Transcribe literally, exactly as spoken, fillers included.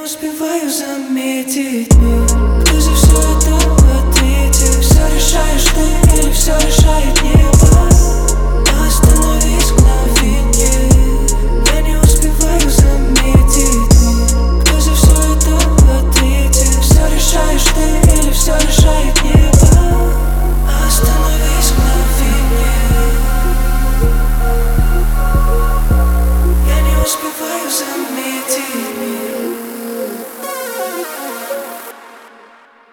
успеваю заметить мир. Ты за все это ответишь. Все решаешь ты или все решаю